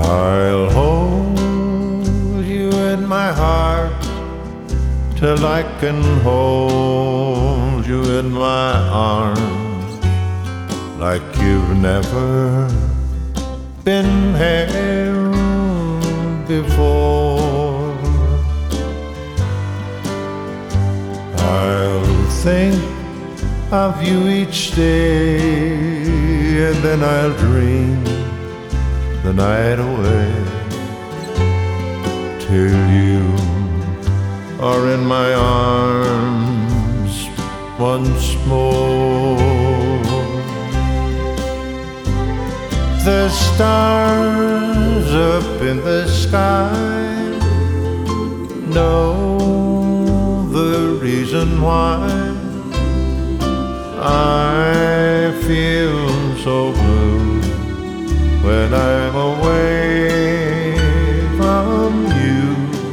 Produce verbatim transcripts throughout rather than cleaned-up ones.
I'll hold you in my heart till I can hold you in my arms like you've never been held before. I'll think of you each day, and then I'll dream the night away till you are in my arms once more. The stars up in the sky know the reason why I feel so blue when I'm away from you.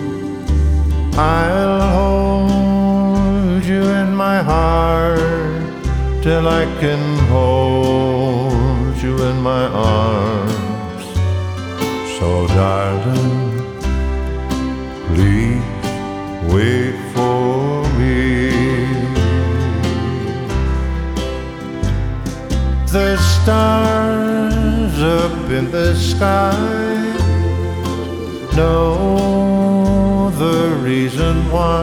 I'll hold you in my heart till I can hold you in my arms. So darling, please wait for me. The stars up in the sky know the reason why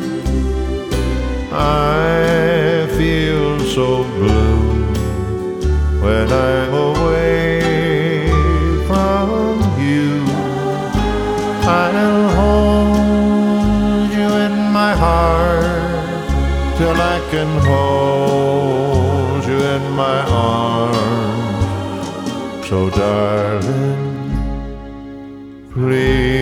I feel so blue when I'm away from you. I'll hold you in my heart till I can hold you in my arms. So darling, please